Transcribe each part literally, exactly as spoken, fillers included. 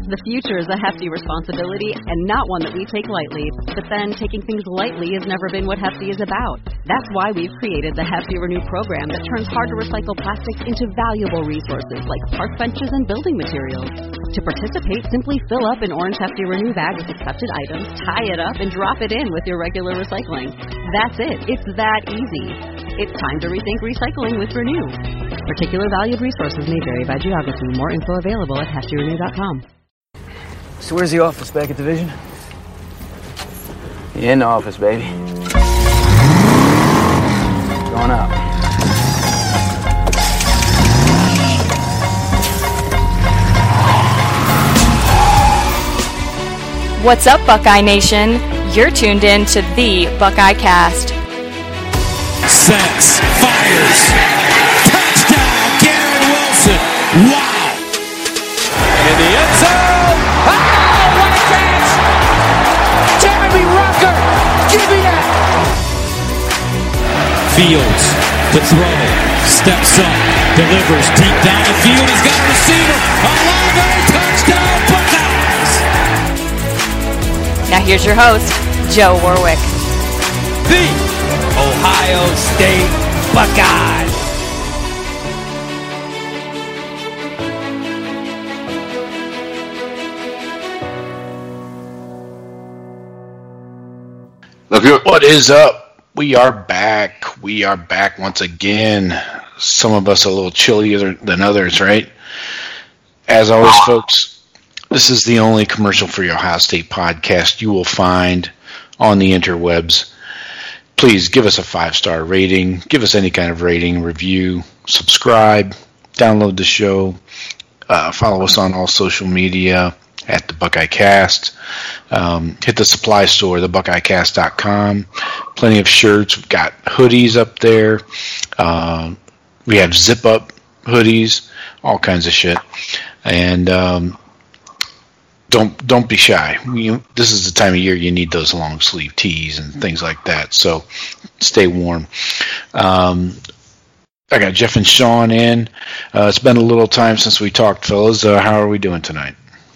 The future is a hefty responsibility and not one that we take lightly. But then, taking things lightly has never been what Hefty is about. That's why we've created the Hefty Renew program that turns hard-to-recycle plastics into valuable resources like park benches and building materials. To participate, simply fill up an orange Hefty Renew bag with accepted items, tie it up, and drop it in with your regular recycling. That's it. It's that easy. It's time to rethink recycling with Renew. Particular valued resources may vary by geography. More info available at hefty renew dot com. So where's the office, back at Division? In the office, baby. Going up. What's up, Buckeye Nation? You're tuned in to the Buckeye Cast. Sets, fires, touchdown, Garrett Wilson. Wow! In the end zone. Oh, what a catch! Jeremy Rucker, give me that! Fields to throw, steps up, delivers deep down the field. He's got a receiver. Olave, touchdown, Buckeyes! Now here's your host, Joe Warwick. The Ohio State Buckeyes. What is up? We are back. We are back once again. Some of us a little chillier than others, right? As always, folks, this is the only commercial-free Ohio State podcast you will find on the interwebs. Please give us a five-star rating. Give us any kind of rating, review, subscribe, download the show, uh, follow us on all social media at the Buckeye Cast. Um, hit the supply store, the buckeye cast dot com. Plenty of shirts. We've got hoodies up there. Uh, we have zip-up hoodies, all kinds of shit. And um, don't don't be shy. We, this is the time of year you need those long sleeve tees and things like that. So stay warm. Um, I got Jeff and Sean in. Uh, it's been a little time since we talked, fellas. Uh, how are we doing tonight?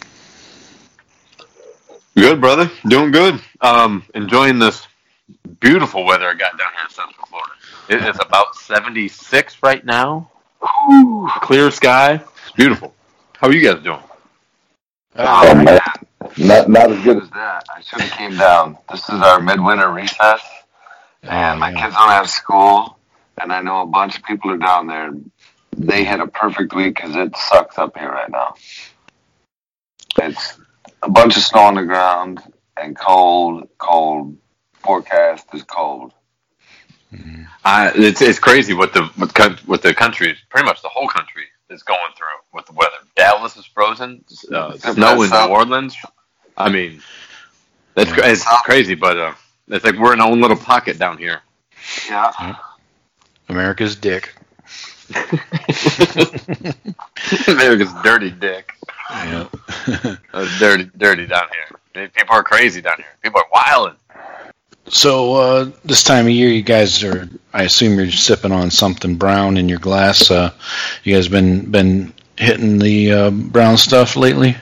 Good, brother. Doing good. Um, enjoying this beautiful weather I got down here in Central Florida. It is about seventy-six right now. Ooh, clear sky. It's beautiful. How are you guys doing? Oh, man. Not, not as good as that. I should have came down. This is our midwinter recess, and my kids don't have school, and I know a bunch of people are down there. They had a perfect week because it sucks up here right now. It's a bunch of snow on the ground and cold, cold. Forecast is cold. Mm-hmm. Uh, it's it's crazy what the what, what the country, pretty much the whole country, is going through with the weather. Dallas is frozen. Uh, snow in New Orleans. I mean, that's yeah. it's crazy, but uh, it's like we're in our own little pocket down here. Yeah. America's dick. America's dirty dick. Yeah. It's dirty, dirty down here. People are crazy down here. People are wilding. So uh, this time of year, you guys are, I assume you're sipping on something brown in your glass. Uh, you guys been been hitting the uh, brown stuff lately?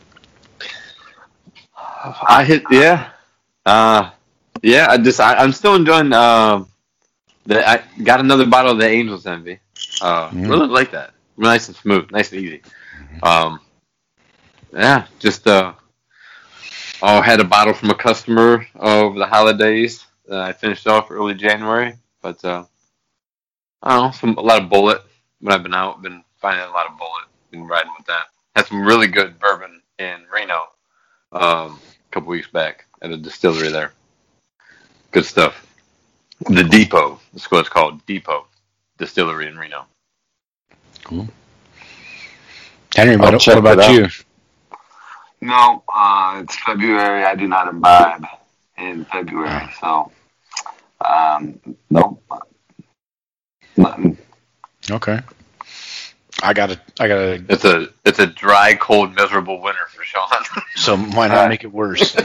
I hit, yeah. Uh, yeah, I just, I, I'm still enjoying, uh, the, I got another bottle of the Angel's Envy. Uh, mm. Really like that. Nice and smooth, nice and easy. Um, yeah, just, uh, I had a bottle from a customer over the holidays. Uh, I finished off early January, but uh, I don't know, some, a lot of Bullet. When I've been out, been finding a lot of Bullet, been riding with that. Had some really good bourbon in Reno um, a couple weeks back at a distillery there. Good stuff. The Depot, that's what it's called, Depot Distillery in Reno. Cool. Henry, what, what about you? No, uh, it's February. I do not imbibe in February, so um, nope, nothing. Okay, I got to. I got to. It's a it's a dry, cold, miserable winter for Sean. So why not make it worse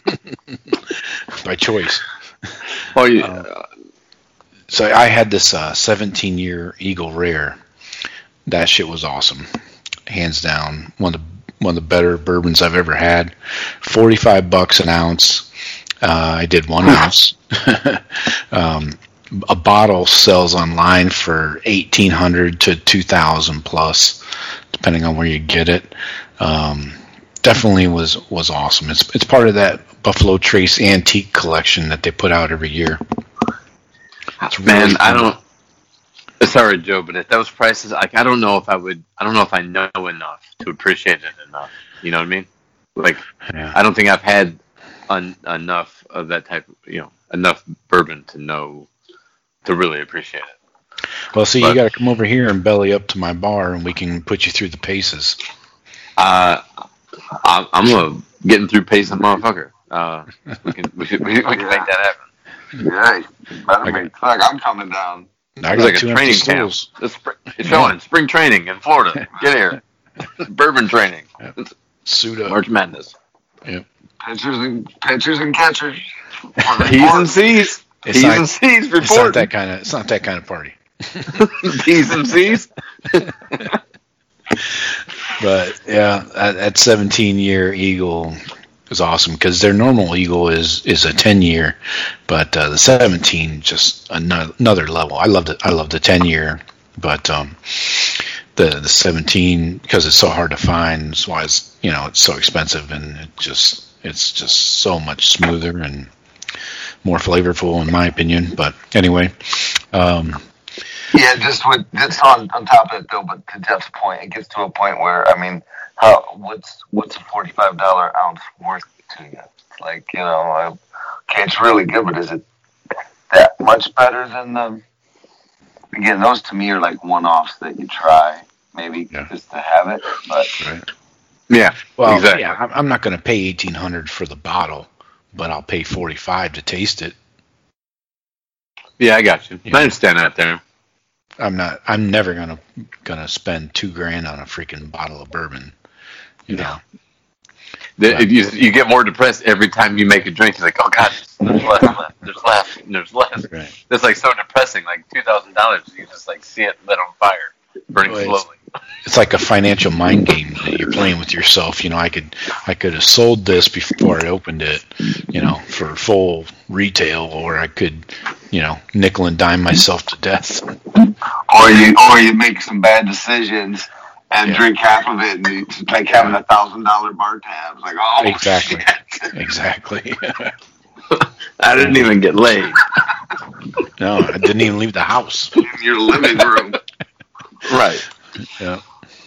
by choice? Oh yeah. Uh, so I had this uh, seventeen year Eagle Rare. That shit was awesome, hands down. One of the one of the better bourbons I've ever had. Forty-five bucks an ounce. Uh, I did one ounce. um, a bottle sells online for eighteen hundred to two thousand plus, depending on where you get it. Um, definitely was was awesome. It's it's part of that Buffalo Trace antique collection that they put out every year. It's Man, really I don't. Sorry, Joe, but at those prices, like I don't know if I would. I don't know if I know enough to appreciate it enough. You know what I mean? Like, yeah. I don't think I've had un, enough of that type. Of, you know, enough bourbon to know to really appreciate it. Well, see, but, you got to come over here and belly up to my bar, and we can put you through the paces. Uh, I'm, I'm a getting through pacing motherfucker. Uh, we can we, should, we, we can make that happen. Yeah, better make, like I'm coming down. I it's got like two a training camp. It's, it's showing spring training in Florida. Get here, bourbon training. Yeah. Suit up, March Madness. Yep. Pitchers and pitchers and catchers. T's and C's. It's T's not, and C's report. It's not that kind of. It's not that kind of party. T's and C's. But yeah, that, that seventeen year Eagle is awesome because their normal Eagle is is a ten year, but uh, the seventeen just another, another level. I loved it. I loved the ten year, but um, the the seventeen because it's so hard to find. That's why it's you know it's so expensive, and it just it's just so much smoother and more flavorful in my opinion. But anyway. Um, Yeah, just with just on, on top of it though, but to Jeff's point, it gets to a point where I mean, how what's what's a forty five dollar ounce worth to you? It's like you know, I, okay, it's really good, but is it that much better than the? Again, those to me are like one offs that you try, maybe yeah. just to have it, but right. Yeah, well, exactly. yeah, I'm not going to pay eighteen hundred for the bottle, but I'll pay forty five to taste it. Yeah, I got you. Yeah. I understand that there. I'm not. I'm never gonna gonna spend two grand on a freaking bottle of bourbon. You know. The, yeah. you, you get more depressed every time you make a drink. You're like, oh god, there's less, less there's less, there's less. Right. It's like so depressing. Like two thousand dollars, you just like see it lit on fire, burning Well, slowly. It's like a financial mind game that you're playing with yourself. You know, I could I could have sold this before I opened it, you know, for full retail, or I could, you know, nickel and dime myself to death. or you or you make some bad decisions and yeah. drink half of it, and it's like having a thousand dollar bar tabs. Like, oh, exactly, shit. exactly. I didn't even get laid. No, I didn't even leave the house. In your living room, right? Yeah.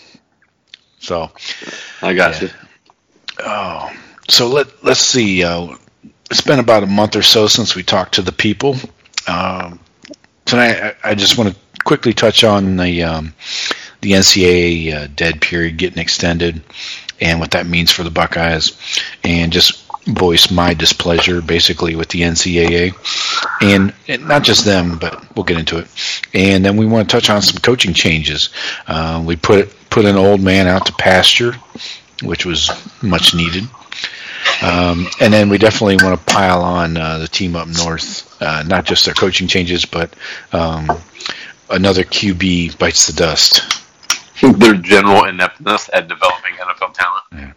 So, I got yeah. you. Oh, so let let's see. Uh, it's been about a month or so since we talked to the people. Um, tonight, I, I just want to quickly touch on the um, the N C double A uh, dead period getting extended and what that means for the Buckeyes, and just voice my displeasure basically with the N C double A, and, and not just them, but we'll get into it. And then we want to touch on some coaching changes. Uh, we put put an old man out to pasture, which was much needed. Um, and then we definitely want to pile on uh, the team up north, uh, not just their coaching changes, but um, another Q B bites the dust. Their general ineptness at developing N F L talent. Yeah.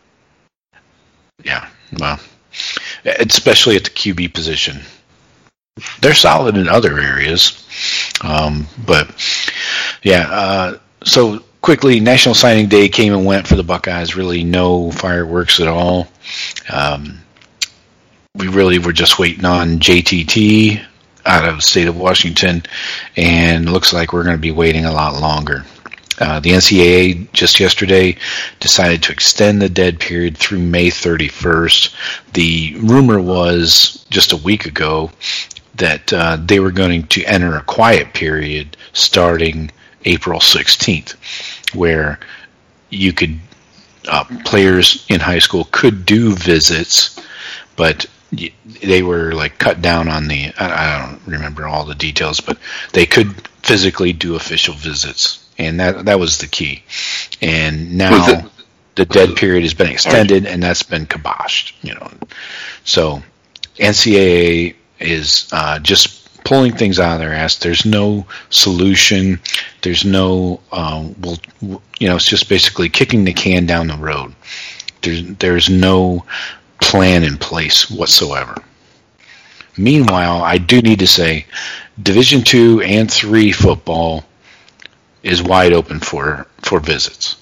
Yeah, well, especially at the Q B position. They're solid in other areas, um, but yeah. Uh, so quickly, National Signing Day came and went for the Buckeyes. Really, no fireworks at all. Um, we really were just waiting on J T T out of the state of Washington, and looks like we're going to be waiting a lot longer. Uh, the N C double A just yesterday decided to extend the dead period through May thirty-first. The rumor was just a week ago that uh, they were going to enter a quiet period starting April sixteenth, where you could uh, players in high school could do visits, but they were like cut down on the. I, I don't remember all the details, but they could physically do official visits. And that that was the key. And now the dead period has been extended, and that's been kiboshed. You know, so N C double A is uh, just pulling things out of their ass. There's no solution. There's no, um, well, you know, it's just basically kicking the can down the road. There's there's no plan in place whatsoever. Meanwhile, I do need to say, Division Two and Three football is wide open for for visits.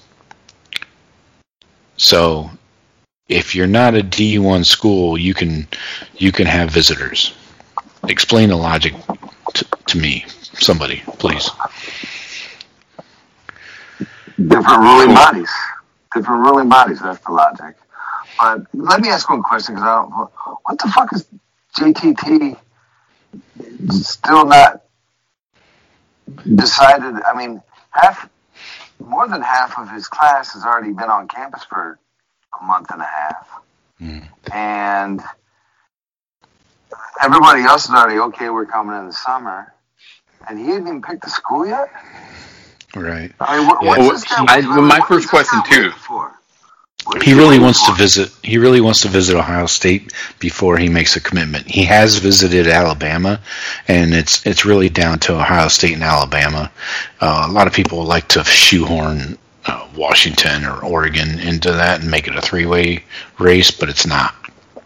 So, if you're not a D one school, you can you can have visitors. Explain the logic to, to me, somebody, please. Different ruling bodies. Different ruling bodies, that's the logic. But let me ask one question, because I don't, what the fuck is J T T still not decided? I mean, half, more than half of his class has already been on campus for a month and a half. Mm. And everybody else is already, okay, we're coming in the summer. And he hadn't even picked the school yet? Right. I mean, what, yeah. what's this guy, I, well, my what first question, too. He really wants to visit. He really wants to visit Ohio State before he makes a commitment. He has visited Alabama, and it's it's really down to Ohio State and Alabama. Uh, a lot of people like to shoehorn uh, Washington or Oregon into that and make it a three-way race, but it's not.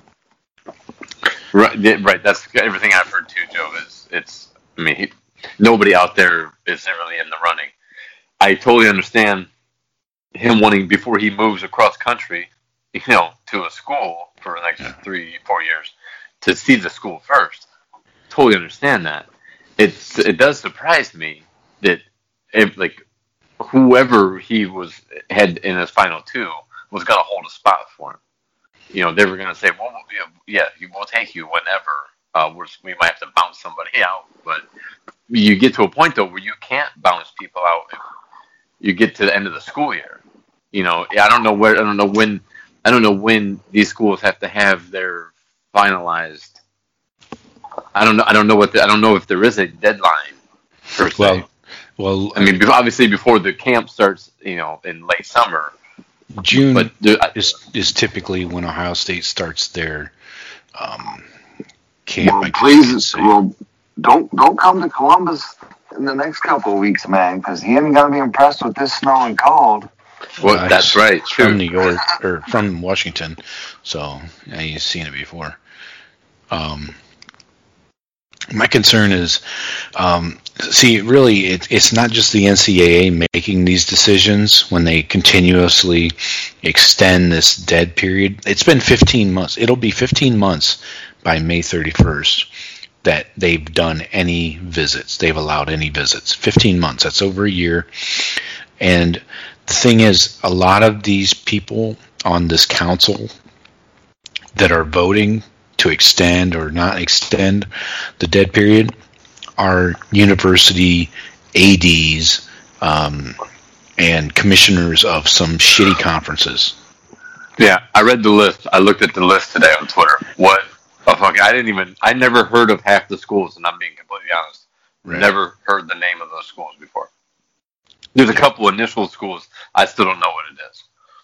Right. Right. That's everything I've heard too, Joe. Is it's. I mean, he, nobody out there is really in the running. I totally understand him wanting, before he moves across country, you know, to a school for the next yeah. three, four years, to see the school first. Totally understand that. It's it does surprise me that if like whoever he was had in his final two was going to hold a spot for him. You know, they were going to say, well, yeah, we'll take you whenever. Uh, we're, we might have to bounce somebody out, but you get to a point though where you can't bounce people out if you get to the end of the school year. You know, I don't know where, I don't know when, I don't know when these schools have to have their finalized. I don't know. I don't know what. The, I don't know if there is a deadline per se. Well, well, I mean, obviously before the camp starts, you know, in late summer. June but there, is is typically when Ohio State starts their um, camp. Well, please, well, don't don't come to Columbus in the next couple of weeks, man, because he ain't gonna be impressed with this snow and cold. Well, uh, that's right. From True. New York or from Washington, so yeah, he's seen it before. Um, my concern is, um, see, really, it, it's not just the N C double A making these decisions when they continuously extend this dead period. It's been fifteen months. It'll be fifteen months by May thirty-first that they've done any visits. They've allowed any visits. fifteen months. That's over a year. And the thing is, a lot of these people on this council that are voting to extend or not extend the dead period are university A Ds um, and commissioners of some shitty conferences. Yeah, I read the list. I looked at the list today on Twitter. What the fuck? I didn't even, I never heard of half the schools, and I'm being completely honest. Right. Never heard the name of those schools before. There's a couple initial schools. I still don't know what it is.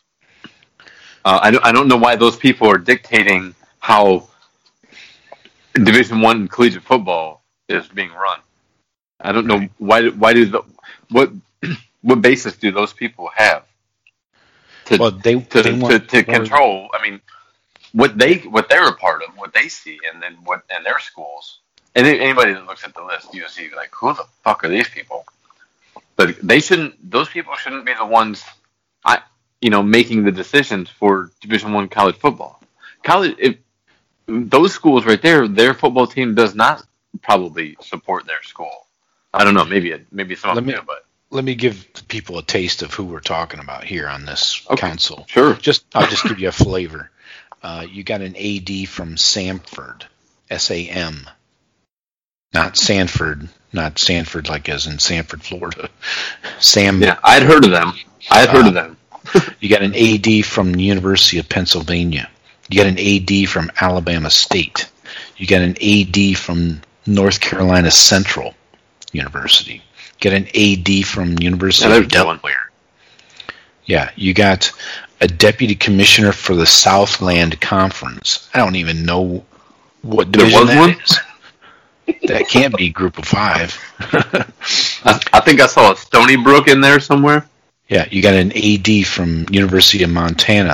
Uh, I, don't, I don't know why those people are dictating how Division One collegiate football is being run. I don't know why. Why do the what? What basis do those people have to well, they, to, they to, want, to control? I mean, what they what they're a part of, what they see, and then what in their schools. And anybody that looks at the list, you see like, who the fuck are these people? But they shouldn't. Those people shouldn't be the ones, I you know, making the decisions for Division One college football. College, if those schools right there, their football team does not probably support their school. I don't know. Maybe maybe some of them do, but let me give people a taste of who we're talking about here on this okay. council. Sure. Just I'll just give you a flavor. Uh, you got an A D from Samford, S A M, not Sanford. Not Sanford, like as in Sanford, Florida. Sam. Yeah, I'd heard of them. I'd heard uh, of them. You got an A D from the University of Pennsylvania. You got an A D from Alabama State. You got an A D from North Carolina Central University. You got an A D from University yeah, of Delaware. One. Yeah, you got a deputy commissioner for the Southland Conference. I don't even know what division that one? is. That can't be Group of Five. I, I think I saw a Stony Brook in there somewhere. Yeah, you got an A D from University of Montana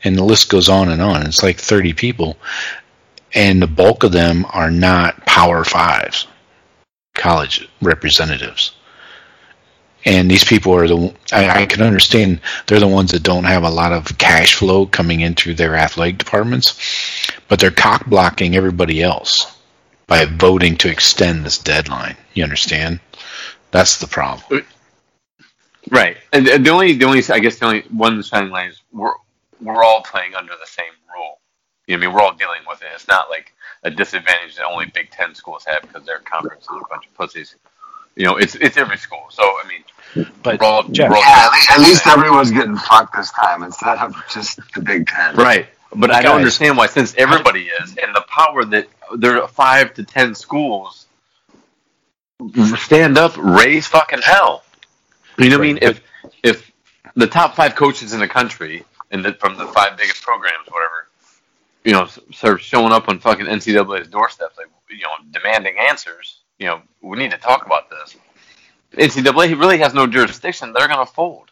and the list goes on and on. It's like thirty people, and the bulk of them are not Power Fives, college representatives. And these people are the, I, I can understand they're the ones that don't have a lot of cash flow coming in through their athletic departments, but they're cock blocking everybody else by voting to extend this deadline. You understand? That's the problem. Right. And the only, the only, I guess the only one shining line is we're, we're all playing under the same rule. You know what I mean? We're all dealing with it. It's not like a disadvantage that only Big Ten schools have because their conference is a bunch of pussies. You know, it's it's every school. So, I mean, but we're all, Jeff, we're all Yeah, at least, at least everyone's getting fucked this time instead of just the Big Ten. right. But I Guys. don't understand why, since everybody is, and the power that there are five to ten schools stand up, raise fucking hell. You know what I mean? If if the top five coaches in the country, and the, from the five biggest programs, whatever, you know, start showing up on fucking N C double A's doorsteps, like, you know, demanding answers. You know, we need to talk about this. N C double A really has no jurisdiction. They're going to fold.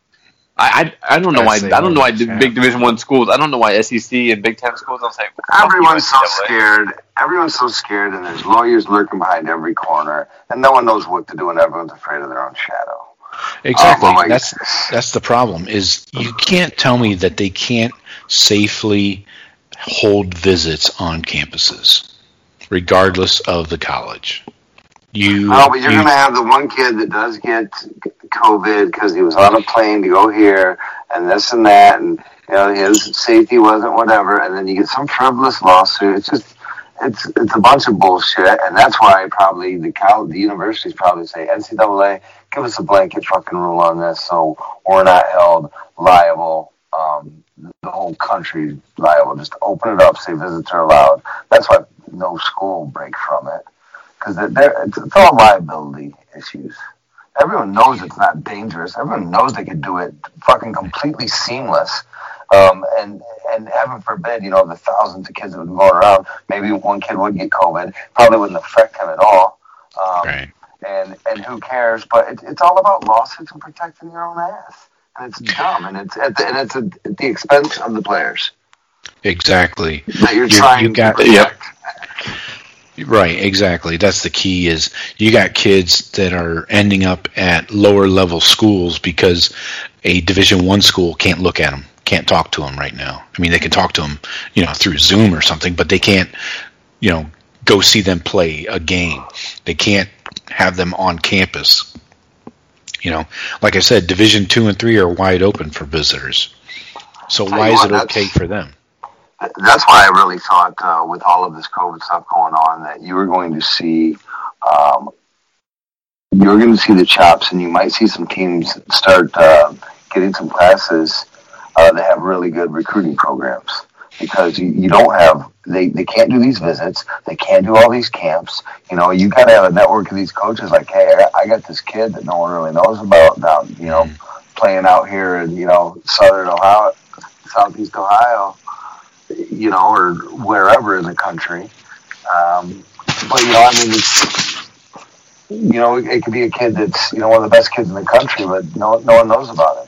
I, I I don't know why. I don't know why big Division One schools. I don't know why S E C and Big Ten schools don't say. Everyone's so scared. Everyone's so scared, and there's lawyers lurking behind every corner, and no one knows what to do, and everyone's afraid of their own shadow. Exactly. Um, like, that's that's the problem. Is you can't tell me that they can't safely hold visits on campuses, regardless of the college. You, oh, but you're you, going to have the one kid that does get COVID because he was on a plane to go here and this and that, and you know his safety wasn't whatever, and then you get some frivolous lawsuit. It's just it's it's a bunch of bullshit, and that's why probably the college, the universities probably say N C double A, give us a blanket fucking rule on this, so we're not held liable. Um, the whole country liable. Just open it up, say visits are allowed. That's why no school will break from it. Because it's, it's all liability issues. Everyone knows it's not dangerous. Everyone knows they could do it fucking completely seamless. Um, and and heaven forbid, you know, the thousands of kids that would go around, maybe one kid would get COVID. Probably wouldn't affect him at all. Um, right. And and who cares? But it, it's all about lawsuits and protecting your own ass. And it's dumb. And it's at the, and it's a, at the expense of the players. Exactly. That you're you, trying you got, to protect. Yep. Right, exactly. That's the key is you got kids that are ending up at lower level schools because a Division One school can't look at them, can't talk to them right now. I mean, they can talk to them, you know, through Zoom or something, but they can't, you know, go see them play a game. They can't have them on campus. You know, like I said, Division Two and Three are wide open for visitors. So why is it okay for them? That's why I really thought uh, with all of this COVID stuff going on that you were going to see, um, you were going to see the chops, and you might see some teams start uh, getting some classes uh, that have really good recruiting programs because you, you don't have they, they can't do these visits, they can't do all these camps. You know, you got to have a network of these coaches. Like, hey, I, I got this kid that no one really knows about down, you know, playing out here in you know Southern Ohio, Southeast Ohio. You know, or wherever in the country. Um, but, you know, I mean, it's, you know, it, it could be a kid that's, you know, one of the best kids in the country, but no, no one knows about it.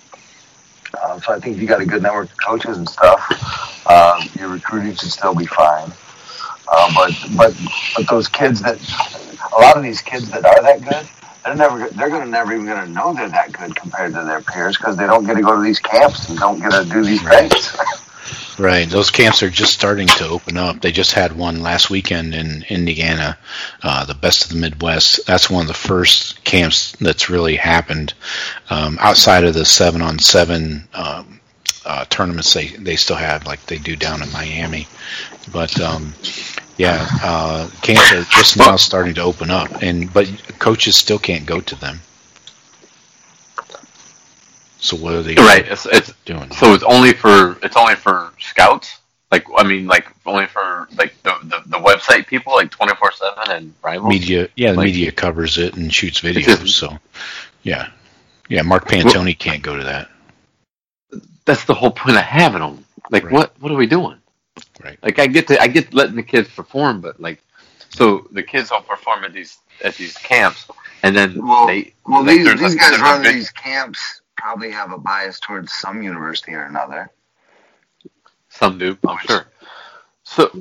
Uh, so I think if you got a good network of coaches and stuff, uh, your recruiting should still be fine. Uh, but, but, but those kids that, a lot of these kids that are that good, they're never, they're going to never even going to know they're that good compared to their peers because they don't get to go to these camps and don't get to do these things. Right. Those camps are just starting to open up. They just had one last weekend in Indiana, uh, the Best of the Midwest. That's one of the first camps that's really happened um, outside of the seven-on-seven um, uh, tournaments they, they still have, like they do down in Miami. But, um, yeah, uh, camps are just now starting to open up, and but coaches still can't go to them. So what are they right? It's, it's doing? So it's only for it's only for scouts. Like I mean, like only for like the the, the website people, like twenty four seven and rivals. Media, yeah, the like, media covers it and shoots videos. Just, so, yeah, yeah. Mark Pantoni well, can't go to that. That's the whole point of having them. Like, right. what what are we doing? Right. Like, I get to I get letting the kids perform, but like, so the kids all perform at these at these camps, and then well, they well like, these these a, guys run these camps. Probably have a bias towards some university or another. Some do, I'm sure. So,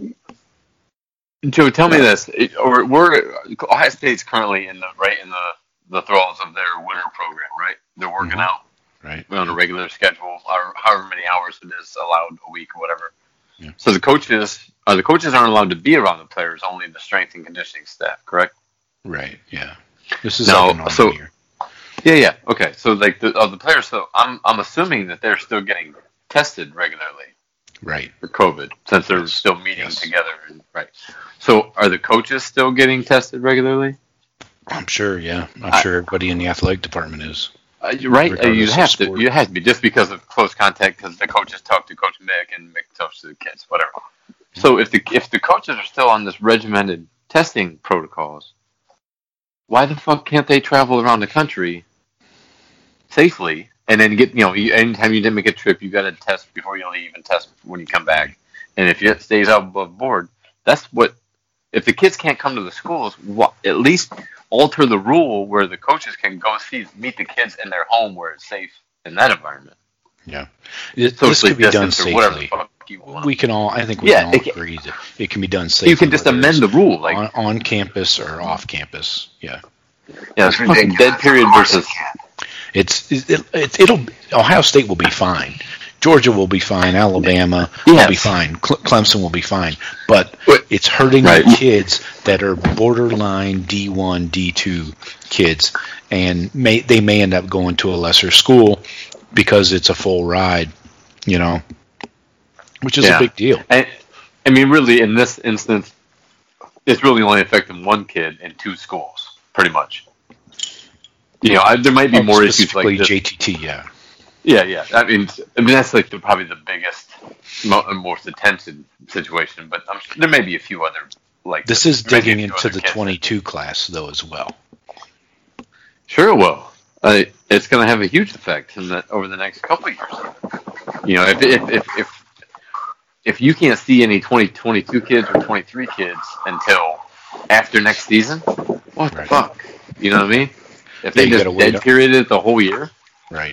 Joe, tell me this: it, or we're Ohio State's currently in the right in the the throes of their winter program, right? They're working Mm-hmm. out, Right. on a regular schedule, or however many hours it is allowed a week or whatever. Yeah. So the coaches, uh, the coaches aren't allowed to be around the players, only the strength and conditioning staff, correct? Right. Yeah. This is No, like a normal so- year. Yeah, yeah. Okay, so like the of the players, so I'm I'm assuming that they're still getting tested regularly Right. for COVID since they're Yes. still meeting Yes. together, right? So are the coaches still getting tested regularly? I'm sure. Yeah. I'm I- sure everybody in the athletic department is. Uh, you're right, uh, you Regardless of have to. sport. You have to be just because of close contact, because the coaches talk to Coach Mick and Mick talks to the kids, whatever. So if the if the coaches are still on this regimented testing protocols, why the fuck can't they travel around the country safely and then get you know you, anytime you didn't make a trip, you got to test before you leave and test when you come back, and if it stays out above board, that's what. If the kids can't come to the schools, what, at least alter the rule where the coaches can go see meet the kids in their home where it's safe in that environment. Yeah. It, Socially this could be done distanced or whatever the safely. fuck you want. We can all. I think we Yeah, can all it can- agree that it can be done safely. You can just whether amend it's the rule, like on, on campus or off campus. Yeah. yeah, it's fucking dead period versus. It's it, it, it'll Ohio State will be fine. Georgia will be fine. Alabama Yes. will be fine. Cle- Clemson will be fine. But But- it's hurting Right. the kids that are borderline D one, D two kids, and may they may end up going to a lesser school because it's a full ride, you know, which is Yeah. a big deal. And, I mean, really, in this instance, it's really only affecting one kid in two schools, pretty much. You know, I, there might be Oh, more issues specifically like this. J T T, yeah. Yeah, yeah. I mean, I mean that's like the, probably the biggest, mo- most attention situation. But I'm sure there may be a few other like This is there may be a digging few into other the kids. twenty-two class though as well. Sure, it will. Uh, it's going to have a huge effect in the, over the next couple of years. You know, if if if if, if you can't see any twenty twenty-two kids or twenty-three kids until after next season, what the Right. fuck? You know what I mean? If Yeah, they you just gotta wait dead up. period it the whole year, Right.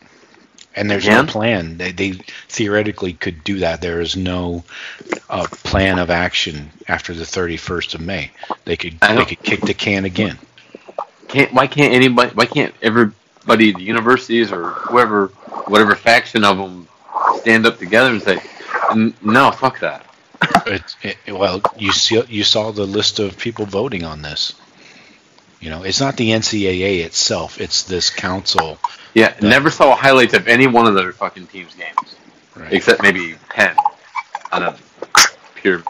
And there's Again? no plan. They, they theoretically could do that. There is no uh, plan of action after the thirty-first of May. They could I know. they could kick the can again. can't why can't anybody? Why can't everybody, the universities or whoever, whatever faction of them, stand up together and say, "N- "No, fuck that." It, it, well, you see, you saw the list of people voting on this. You know, it's not the N C double A itself; it's this council. Yeah, never saw highlights of any one of their fucking teams' games, Right. except maybe Penn on a pure.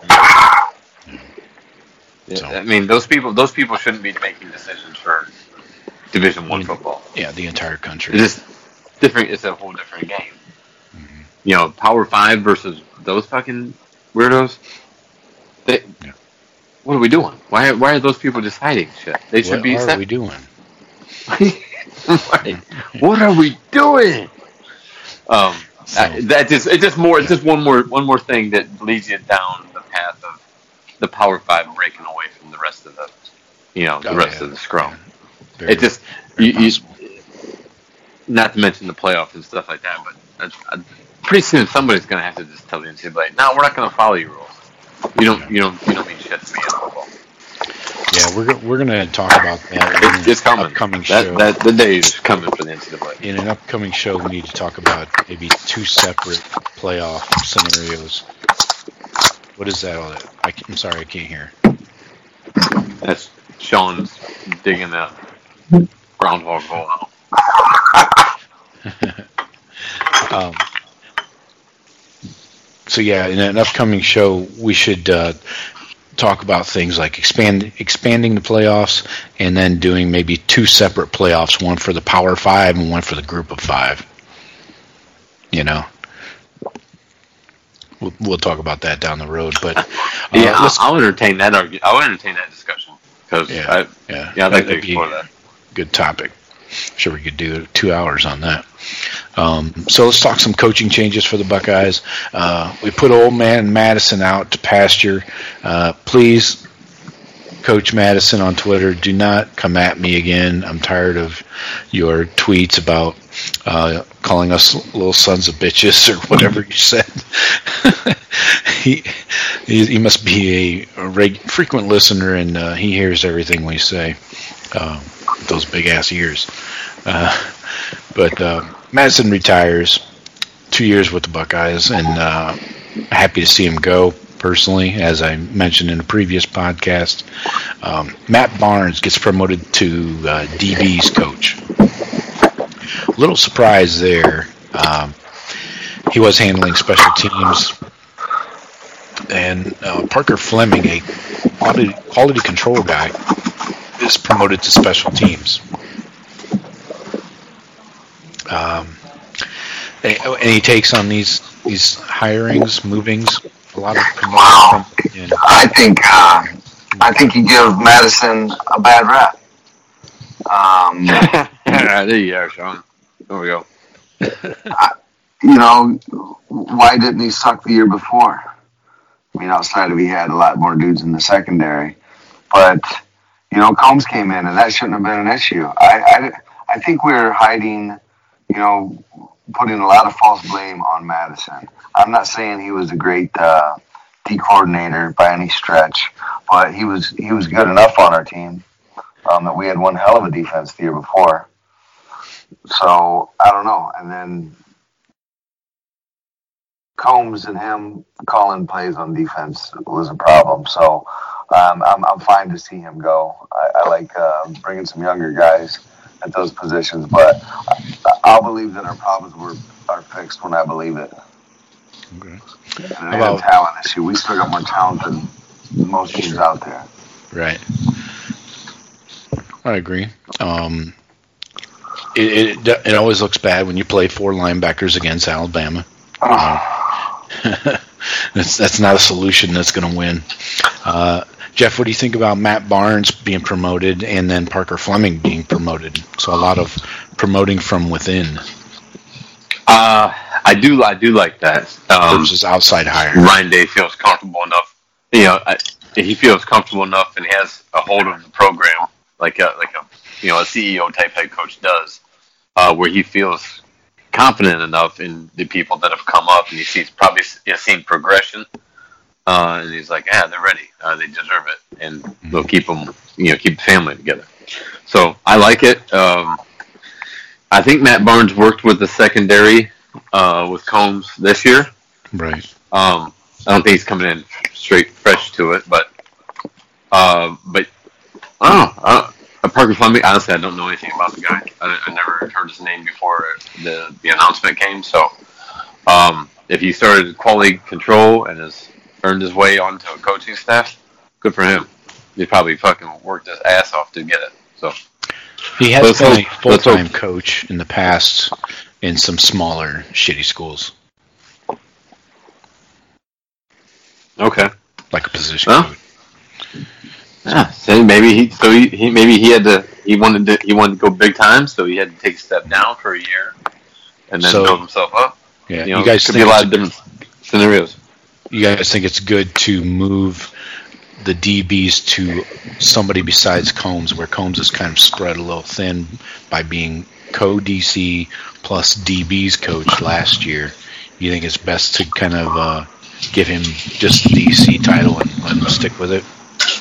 Yeah, So- I mean, those people, those people shouldn't be making decisions for Division One Mm. football. Yeah, the entire country. It's just different. It's a whole different game. Mm-hmm. You know, Power Five versus those fucking weirdos. They, Yeah. What are we doing? Why? Why are those people deciding shit? They should What be. are set- we doing? Right. What are we doing? Um, I, that just it's just more it's just one more one more thing that leads you down the path of the Power Five breaking away from the rest of the, you know, the Oh, rest yeah. of the scrum. Very- It just very you, you, possible. not to mention the playoffs and stuff like that, but that's, uh, pretty soon somebody's going to have to just tell the N C double A, no, we're not going to follow your rules. You don't you don't you don't mean shit to me in football. Yeah, we're go- we're gonna talk about that in It's, it's an coming. upcoming that, show. that the day is coming for the N C double A. In an upcoming show, we need to talk about maybe two separate playoff scenarios. What is that? All that? I can, I'm sorry, I can't hear. That's Sean's digging the groundhog hole out. Um, so yeah, in an upcoming show, we should uh, talk about things like expand expanding the playoffs, and then doing maybe two separate playoffs, one for the Power Five and one for the Group of Five. You know, we'll, we'll talk about that down the road. But uh, Yeah, let's- I'll, I'll entertain that argument. I'll entertain that discussion because Yeah, I, yeah, yeah, I'd like to that'd be explore a that. good topic. Sure, we could do two hours on that. Um, so let's talk some coaching changes for the Buckeyes. Uh, we put old man Madison out to pasture. Uh, please, Coach Madison on Twitter, do not come at me again. I'm tired of your tweets about uh, calling us little sons of bitches or whatever you said. he, he he must be a, a reg- frequent listener, and uh, he hears everything we say. Uh, with those big ass ears. Uh, but uh, Madison retires. Two years with the Buckeyes, and uh, happy to see him go. Personally, as I mentioned in a previous podcast, um, Matt Barnes gets promoted to uh, D B's coach. A little surprise there. Um, he was handling special teams, and uh, Parker Fleming, a quality, quality control guy, is promoted to special teams. Um, any takes on these these hirings, movings? A lot of promotion. Wow. From, you know. I think uh, I think you give Madison a bad rap. Um, there you are, Sean. There we go. I, you know, why didn't he suck the year before? I mean, outside of he had a lot more dudes in the secondary, but you know, Combs came in, and that shouldn't have been an issue. I I, I think we're hiding, you know, putting a lot of false blame on Madison. I'm not saying he was a great uh, D coordinator by any stretch, but he was he was good enough on our team um, that we had one hell of a defense the year before. So I don't know. And then Combs and him calling plays on defense was a problem. So um, I'm I'm fine to see him go. I, I like uh, bringing some younger guys at those positions, but I, I'll believe that our problems were are fixed when I believe it. Okay. And they have a talent issue. We still got more talent than most teams out there. Right. I agree. Um, it, it it always looks bad when you play four linebackers against Alabama. Oh. Uh, that's that's not a solution that's going to win. Uh, Jeff, what do you think about Matt Barnes being promoted and then Parker Fleming being promoted? So a lot of promoting from within. Uh, I do, I do like that. Um, versus outside hire. Ryan Day feels comfortable enough. You know, I, he feels comfortable enough, and he has a hold of the program, like a like a you know a C E O type head coach does, uh, where he feels confident enough in the people that have come up, and he sees probably he's seen progression, uh, and he's like, ah, they're ready, uh, they deserve it, and mm-hmm. they'll keep them, you know, keep the family together. So I like it. Um, I think Matt Barnes worked with the secondary uh, with Combs this year. Right. Um, I don't think he's coming in straight fresh to it, but uh, but I don't know. Uh, Parker Fleming, honestly, I don't know anything about the guy. I, I never heard his name before the the announcement came. So um, if he started quality control and has earned his way onto a coaching staff, good for him. He probably fucking worked his ass off to get it. So. He has let's been hope, a full-time coach in the past in some smaller, shitty schools. Okay, like a position huh? coach. Yeah, so maybe he, so he, he, maybe he had to, he wanted to, he wanted to go big time, so he had to take a step down for a year, and then so, build himself up. Yeah, you, know, you guys could think be a lot of different scenarios. You guys think it's good to move the D Bs to somebody besides Combs, where Combs is kind of spread a little thin by being co-D C plus D B's coach last year? You think it's best to kind of uh, give him just the D C title and let him stick with it?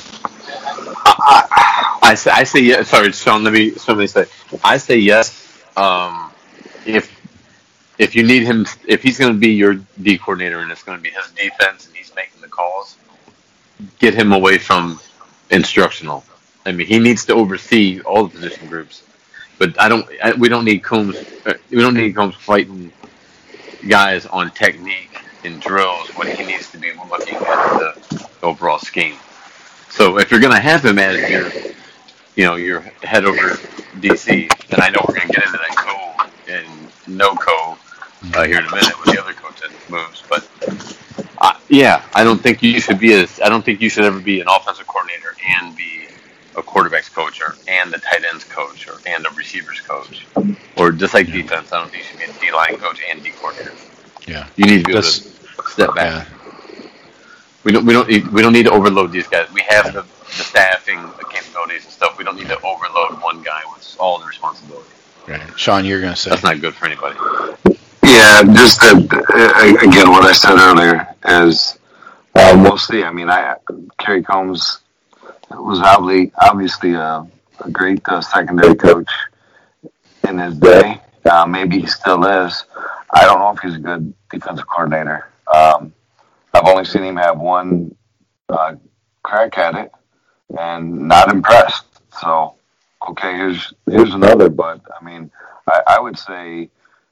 I, I say, I say yes. Sorry, Sean. Let me somebody say. I say yes. Um, if if you need him, if he's going to be your D coordinator and it's going to be his defense and he's making the calls, get him away from instructional. I mean, he needs to oversee all the position groups. But I don't. I, we don't need Combs. Uh, we don't need Combs fighting guys on technique and drills when he needs to be looking at the overall scheme. So if you're going to have him as your, you know, your head over D C, then I know we're going to get into that co and no co uh, here in a minute with the other coach that moves. But uh, yeah, I don't think you should be a. I don't think you should ever be an offensive coordinator and be a quarterback's coach or and the tight ends coach or and a receivers coach or just like yeah. defense. I don't think you should be a D line coach and D coordinator. Yeah, you need to be able That's, to step back. Yeah. We don't. We don't. Need, we don't need to overload these guys. We have the, the staffing, the capabilities, and stuff. We don't need to overload one guy with all the responsibility. Right. Sean, you're going to say. That's not good for anybody. Yeah, just that, uh, again, what I said earlier is uh, we'll see. I mean, I Kerry Combs was obviously, obviously a, a great uh, secondary coach in his day. Uh, maybe he still is. I don't know if he's a good defensive coordinator. Um, I've only seen him have one uh, crack at it and not impressed. So, okay, here's here's another. But, I mean, I, I would say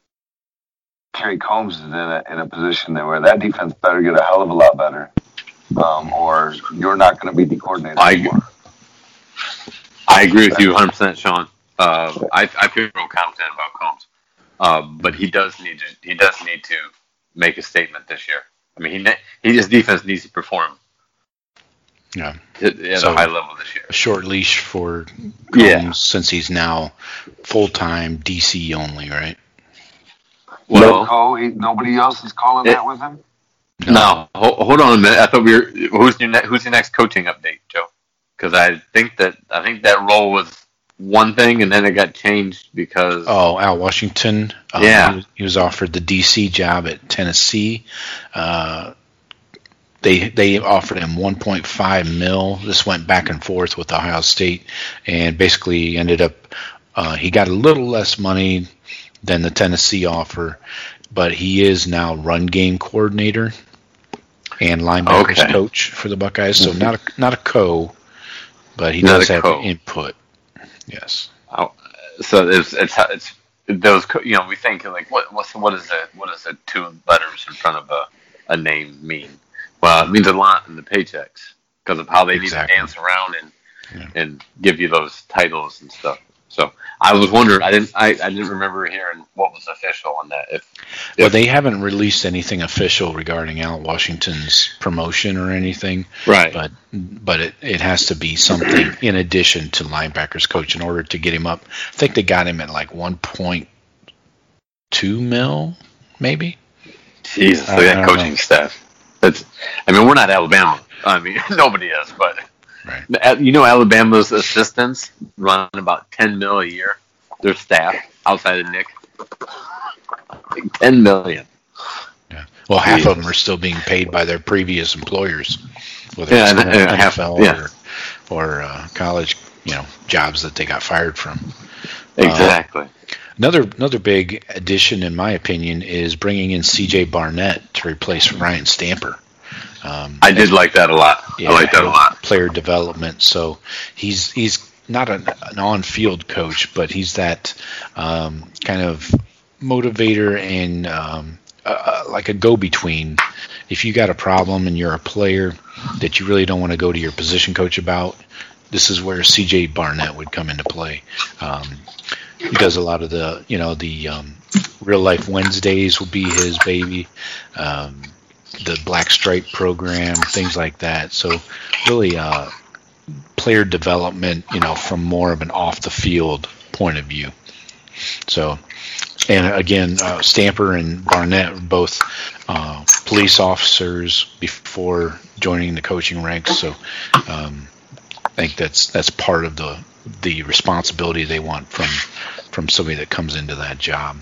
Kerry Combs is in a, in a position that where that defense better get a hell of a lot better, um, or you're not going to be the coordinator I, anymore. I agree with you one hundred percent, Sean. Uh, I, I feel real confident about Combs, uh, but he does need to he does need to make a statement this year. I mean, he he his defense needs to perform. Yeah, at, at so a high level this year. A short leash for Combs yeah. since he's now full time D C only, right? Well, no, he, nobody else is calling it, that with him. No, no hold, hold on a minute. I thought we were. Who's your ne- Who's your next coaching update, Joe? Because I think that I think that role was one thing, and then it got changed because oh, Al Washington. Um, yeah, he was, he was offered the D C job at Tennessee. Uh, they they offered him one point five mil. This went back and forth with Ohio State, and basically ended up uh, he got a little less money than the Tennessee offer, but he is now run game coordinator and linebackers okay. coach for the Buckeyes. So not a not a co, but he not does have co. input. Yes. Oh, so it's it's it's those you know we think like what what's what is it what does the two letters in front of a, a name mean? Well, it means a lot in the paychecks because of how they exactly. need to dance around and yeah. and give you those titles and stuff. So I was wondering, I didn't, I, I didn't remember hearing what was official on that. If, if well, they haven't released anything official regarding Al Washington's promotion or anything, right? But but it, it has to be something in addition to linebackers coach in order to get him up. I think they got him at like one point two mil, maybe. Jesus, look at that coaching know. staff. That's, I mean, we're not Alabama. I mean, nobody is, but. Right. You know, Alabama's assistants run about ten mil a year. Their staff outside of Nick, like ten million. Yeah. Well, half of them are still being paid by their previous employers, whether yeah, it's and, and N F L half, yeah. or or uh, college, you know, jobs that they got fired from. Exactly. Uh, another another big addition, in my opinion, is bringing in C J Barnett to replace Ryan Stamper. Um, I did like that a lot. Yeah, I like that a lot. Player development. So he's he's not an, an on-field coach, but he's that um, kind of motivator and um, uh, like a go-between. If you got a problem and you're a player that you really don't want to go to your position coach about, this is where C J Barnett would come into play. Um, he does a lot of the, you know, the um, Real Life Wednesdays will be his baby. Um, the Black Stripe program, things like that. So really uh, player development, you know, from more of an off-the-field point of view. So, and again, uh, Stamper and Barnett were both uh, police officers before joining the coaching ranks. So um, I think that's that's part of the the responsibility they want from from somebody that comes into that job.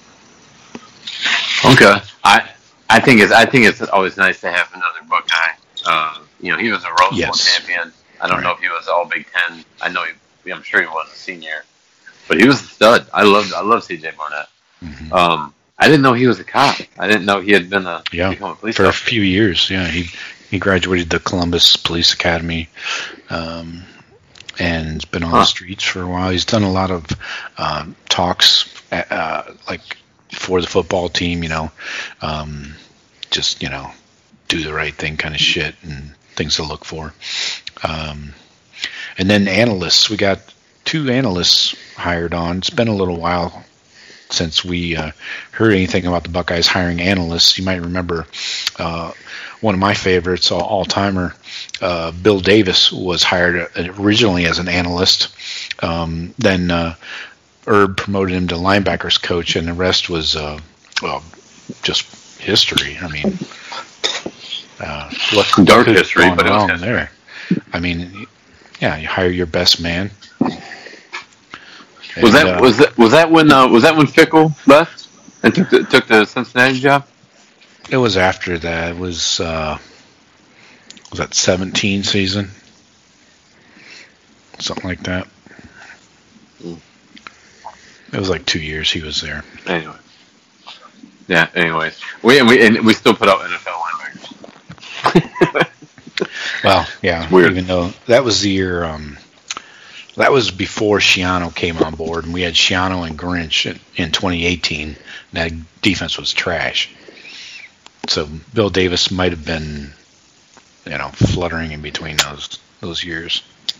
Okay. I I think it's I think it's always nice to have another Buckeye. Uh, you know, he was a Rose Bowl yes. champion. I don't right. know if he was all Big Ten. I know he, I'm sure he was a senior, but he was a stud. I loved I love C J Barnett. Mm-hmm. Um, I didn't know he was a cop. I didn't know he had been a yeah become a police for officer. a few years. Yeah, he he graduated the Columbus Police Academy, um, and has been on huh. the streets for a while. He's done a lot of um, talks, at, uh, like for the football team. You know. Um, just, you know, do the right thing kind of shit and things to look for. Um, and then analysts. We got two analysts hired on. It's been a little while since we uh, heard anything about the Buckeyes hiring analysts. You might remember uh, one of my favorites, all-timer, uh, Bill Davis, was hired originally as an analyst. Um, then uh, Herb promoted him to linebackers coach, and the rest was, uh, well, just history. I mean, uh, what dark history, but it was history. There. I mean, yeah, you hire your best man. Was And, that uh, was that was that when uh, was that when Fickle left and took the, took the Cincinnati job? It was after that. It was uh, was that seventeen season, something like that. Mm. It was like two years he was there. Anyway, yeah. Anyways, we and we and we still put out N F L linebackers. Well, yeah. Weird. Even though that was the year, um, that was before Shiano came on board, and we had Shiano and Grinch in, in twenty eighteen. And that defense was trash. So Bill Davis might have been, you know, fluttering in between those those years.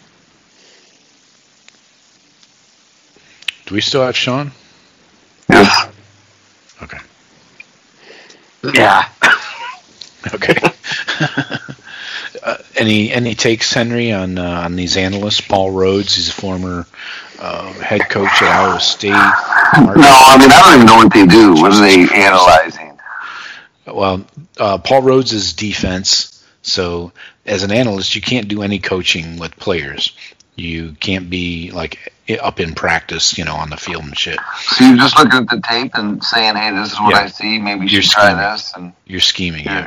Do we still have Sean? Yes. Okay. Yeah. Okay. uh, any any takes, Henry, on uh, on these analysts? Paul Rhodes, he's a former uh, head coach at Iowa State. Mark- No, I mean, I don't even know what they do. What are they analyzing? Well, uh, Paul Rhodes is defense. So as an analyst, you can't do any coaching with players. You can't be like up in practice, you know, on the field and shit. So you're just looking at the tape and saying, hey, this is what Yeah. I see. Maybe you You're should try scheming. this. And You're scheming, yeah.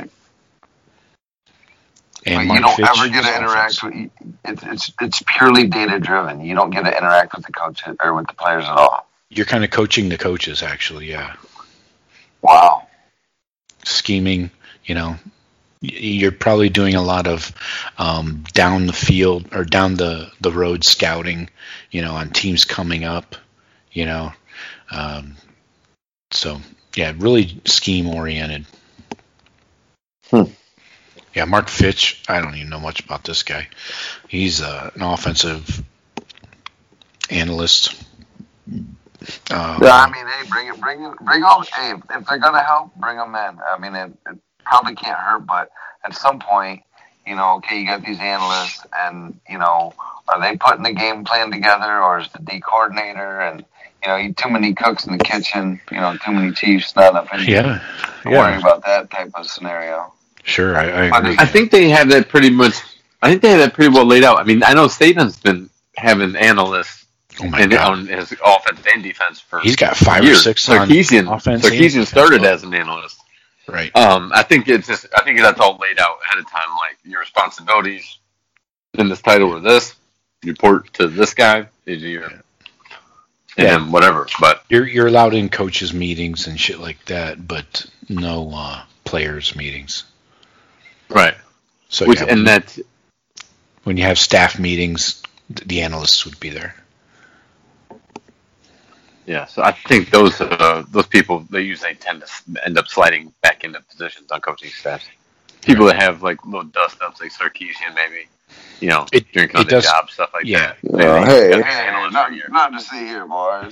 But And you Mark don't Fitch ever get is to interact offense. with it's it's it's purely data driven. You don't get to interact with the coach or with the players at all. You're kind of coaching the coaches, actually, yeah. Wow. Scheming, you know. Y- You're probably doing a lot of um, down the field or down the, the road scouting, you know, on teams coming up, you know. Um, so, yeah, really scheme oriented. Hmm. Yeah, Mark Fitch, I don't even know much about this guy. He's uh, an offensive analyst. Um, Yeah, I mean, hey, bring it, bring it, bring all. Hey, if, if they're gonna help, bring them in. I mean, it, it probably can't hurt, but at some point, you know, okay, you got these analysts, and you know, are they putting the game plan together, or is the D coordinator? And you know, you too many cooks in the kitchen. You know, too many chiefs, not enough Indians. yeah, Don't worry yeah, about that type of scenario. sure, I, I But agree. I think they have that pretty much. I think they have that pretty well laid out. I mean, I know Saban's been having analysts Oh my in, God. on his offense and defense for He's got five years. or six on Sarkisian, offense and Sarkisian defense. started as an analyst. Right. Um, I think it's just. I think that's all laid out ahead of time. Like your responsibilities in this title are this. You report to this guy. Is your and Yeah. then whatever. But You're you're allowed in coaches meetings and shit like that, but no uh, players meetings. right, So which yeah, and that's when you have staff meetings, th- the analysts would be there. yeah. So I think those uh, those people they usually tend to s- end up sliding back into positions on coaching staffs. People that have like little dust ups, like Sarkisian, maybe. You know, It- drinking it on the does- job, stuff like yeah. that. Uh, Maybe. hey, Got hey, analysts not, for years. not to see here, boys.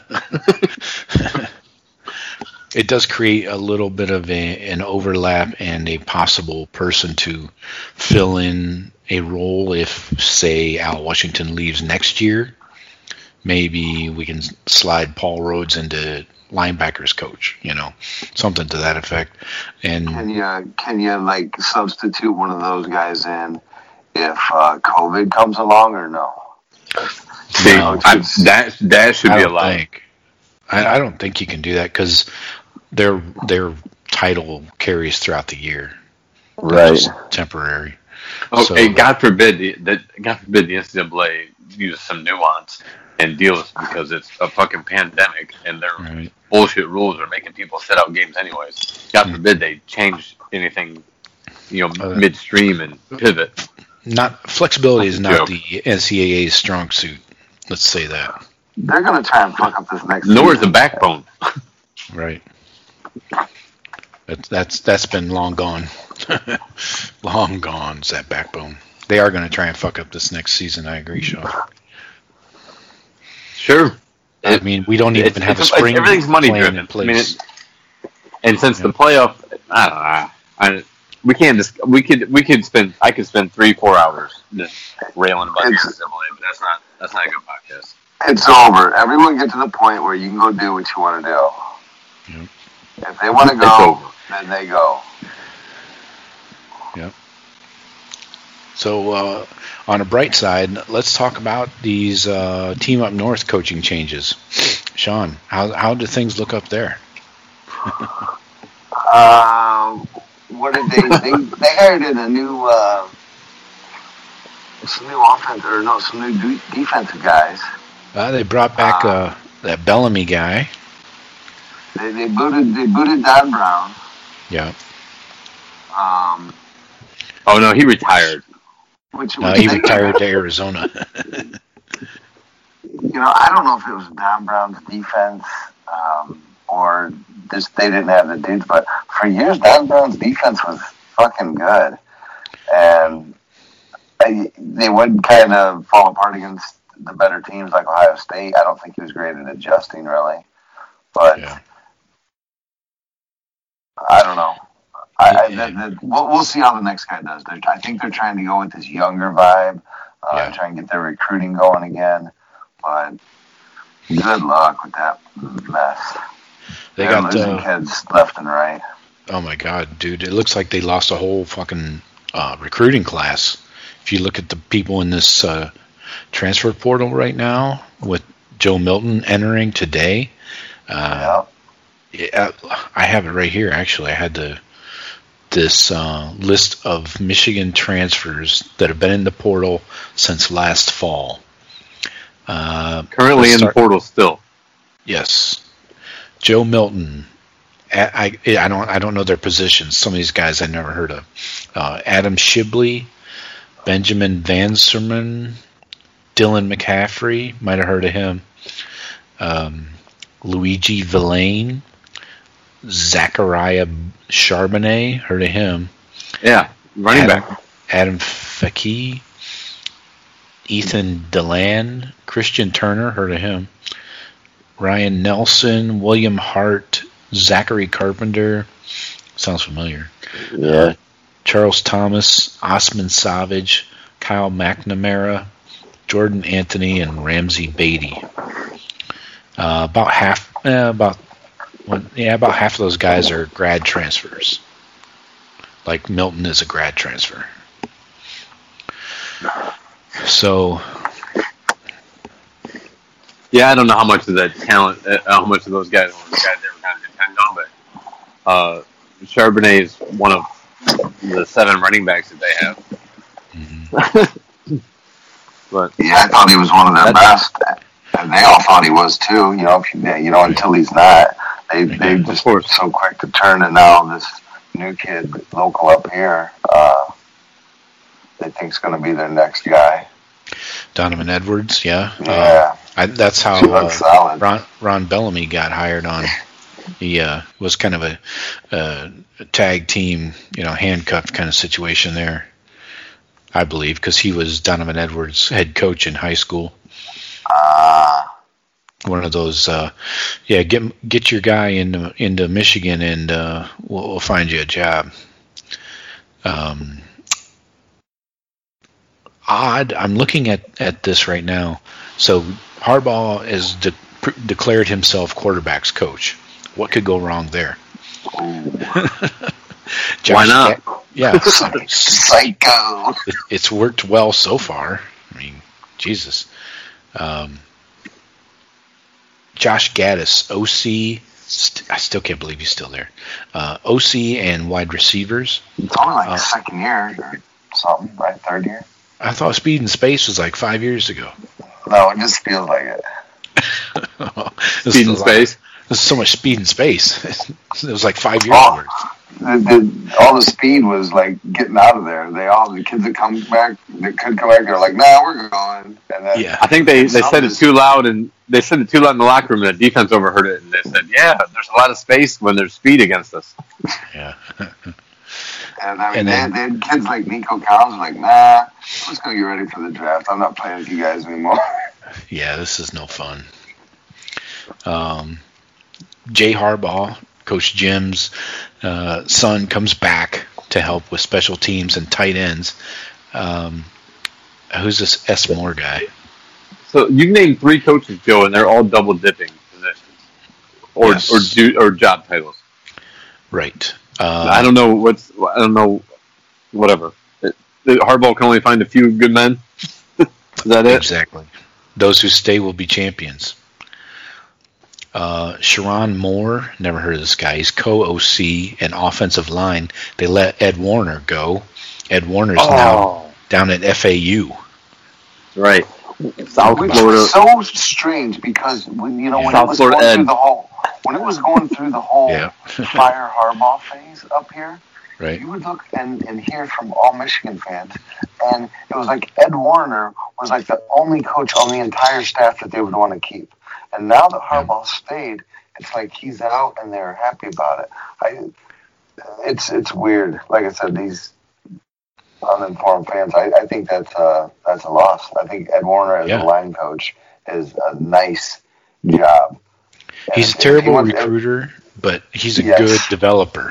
It does create a little bit of a, an overlap and a possible person to fill in a role if, say, Al Washington leaves next year. Maybe we can slide Paul Rhodes into linebackers coach, you know, something to that effect. And Can you can you like substitute one of those guys in if uh, COVID comes along or no? See, No, I, that that should I be don't allowed. think I, I don't think you can do that because their their title carries throughout the year. They're just temporary. Oh, So- and God forbid the- that God forbid the N C double A use some nuance and deals because it's a fucking pandemic and their Right. bullshit rules are making people sit out games anyways. God Mm. forbid they change anything, you know, Uh, midstream and pivot. Not flexibility is not Joke. the N C double A's strong suit. Let's say that. They're gonna try and fuck up this next. Nor is season. the backbone. Right. That's that's that's been long gone. Long gone is that backbone. They are going to try and fuck up this next season. I agree, Sean. Sure. I mean, we don't even It's- have a it's- spring everything's money plan driven. in I place. mean, it- and since Yeah. the playoff, I don't know. I, we can't just we could we could spend I could spend three four hours just railing about the N C double A, but that's not that's not a good podcast. It's over. Everyone get to the point where you can go do what you want to do. Yep. If they want to It's go, over. then they go. Yep. So, uh, on a bright side, let's talk about these uh, Team Up North coaching changes. Sean, how how do things look up there? uh, what did they, they, they hired in a new, uh, some new offense, or no, some new de- defensive guys. Uh, they brought back uh, uh, that Bellamy guy. They, they booted, they booted Don Brown. Yeah. Um. Oh no, he retired. Which, no, which he retired to Arizona. You know, I don't know if it was Don Brown's defense um, or just they didn't have the dudes, but for years Don Brown's defense was fucking good, and I, they would kind of fall apart against the better teams like Ohio State. I don't think he was great at adjusting really, but yeah. I don't know. I, I, the, the, we'll, we'll see how the next guy does. They're, I think they're trying to go with this younger vibe, uh, yeah. try and get their recruiting going again. But good luck with that mess. They They're got losing uh, kids left and right. Oh my god, dude! It looks like they lost a whole fucking uh, recruiting class. If you look at the people in this uh, transfer portal right now, with Joe Milton entering today. Uh, yeah. yeah, I have it right here. Actually, I had the this uh, list of Michigan transfers that have been in the portal since last fall. Uh, Currently in start, the portal still. Yes, Joe Milton. I, I, I don't I don't know their positions. Some of these guys I never heard of. Uh, Adam Shibley, Benjamin Vanserman, Dylan McCaffrey. Might have heard of him. Um, Luigi Villain, Zachariah Charbonnet. Heard of him. Yeah, running Adam, back. Adam Fekhi, Ethan Delan, Christian Turner. Heard of him. Ryan Nelson, William Hart, Zachary Carpenter. Sounds familiar. Yeah. Uh, Charles Thomas, Osman Savage, Kyle McNamara, Jordan Anthony, and Ramsey Beatty. Uh, about half, eh, about one, yeah, about half of those guys are grad transfers. Like Milton is a grad transfer. So. Yeah, I don't know how much of that talent, uh, how much of those guys, those guys ever kind of depend on, but uh, Charbonnet is one of the seven running backs that they have. Mm-hmm. But yeah, I thought he was one of their best, and they all thought he was too. You know, if you, you know, until he's not, they they just were so quick to turn. And now this new kid, local up here, uh, they think's going to be their next guy. Donovan Edwards, yeah. Yeah. Uh, I, that's how uh, Ron, Ron Bellamy got hired on. He uh, was kind of a, uh, a tag team, you know, handcuffed kind of situation there, I believe, because he was Donovan Edwards' head coach in high school. Ah. Uh, One of those, uh, yeah, get get your guy into into Michigan and uh, we'll, we'll find you a job. Um. Odd. I'm looking at, at this right now. So Harbaugh has de- declared himself quarterback's coach. What could go wrong there? Why not? Ga- yeah, psycho. It's worked well so far. I mean, Jesus. Um, Josh Gaddis, O C. St- I still can't believe he's still there. Uh, O C and wide receivers. It's only like uh, second year or something, right? Third year. I thought Speed and Space was like five years ago. No, it just feels like it. Speed and Space? There's so much speed and space. It was like five years oh, worth. The, the, all the speed was like getting out of there. They all the kids that come back, that could come back, they're like, "Nah, we're going." And then, yeah, I think they, they said it too loud, and they said it too loud in the locker room, and the defense overheard it, and they said, "Yeah, there's a lot of space when there's speed against us." Yeah. And I mean, and they, then, they had kids like Nico Collins like, nah, I'm just going to get ready for the draft. I'm not playing with you guys anymore. Yeah, this is no fun. Um, Jay Harbaugh, Coach Jim's uh, son, comes back to help with special teams and tight ends. Um, who's this S. Moore guy? So you named three coaches, Joe, and they're all double dipping positions or Yes. or, do, or job titles. Right. Uh, I don't know what's. I don't know. Whatever. It, that Harbaugh can only find a few good men. Is that it? Exactly. Those who stay will be champions. Uh, Sharon Moore, never heard of this guy. He's co-O C and offensive line. They let Ed Warner go. Ed Warner's Oh. now down at F A U. Right. South Which Florida. was so strange because when you know when South it was Florida going Ed. through the whole when it was going through the whole Yeah. fire Harbaugh phase up here, Right. you would look and, and hear from all Michigan fans, and it was like Ed Warner was like the only coach on the entire staff that they would want to keep. And now that Harbaugh stayed, it's like he's out and they're happy about it. I, it's it's weird. Like I said, these uninformed fans, I, I think that's uh, that's a loss. I think Ed Warner as Yeah. a line coach is a nice job. He's And a if terrible he wants- recruiter, but he's a Yes. good developer.